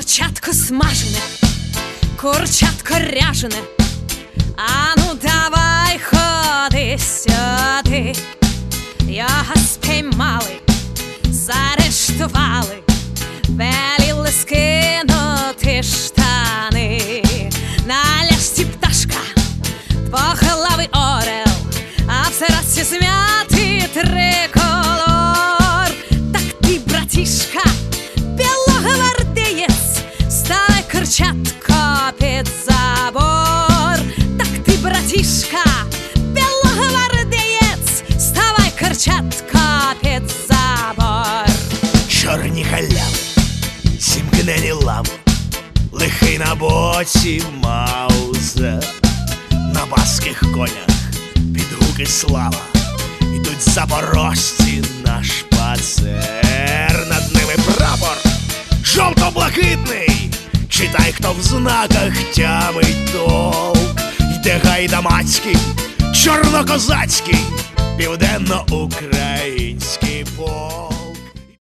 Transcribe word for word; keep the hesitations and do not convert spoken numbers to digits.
Курчатко смажене, курчатко ряжене, а ну давай ходи сюди. Його спіймали, заарештували, веліли скинути штани. На ляшці пташка, двоголовий орел, а в сорочці змятий триколор. Так ти, братішка, білогвардієць, ставай, курчатко, під забор. Так ти, братішка, білогвардієць, ставай, курчатко, під забор. Чорні халяви, сімкнені лави, лихий на боці Маузер. На баских конях під гуки слава ідуть запорожці на шпацер. Над ними прапор жовто-блакитний, читай, хто в знаках тямить толк. Йде гайдамацький, чорнокозацький, південно-український полк.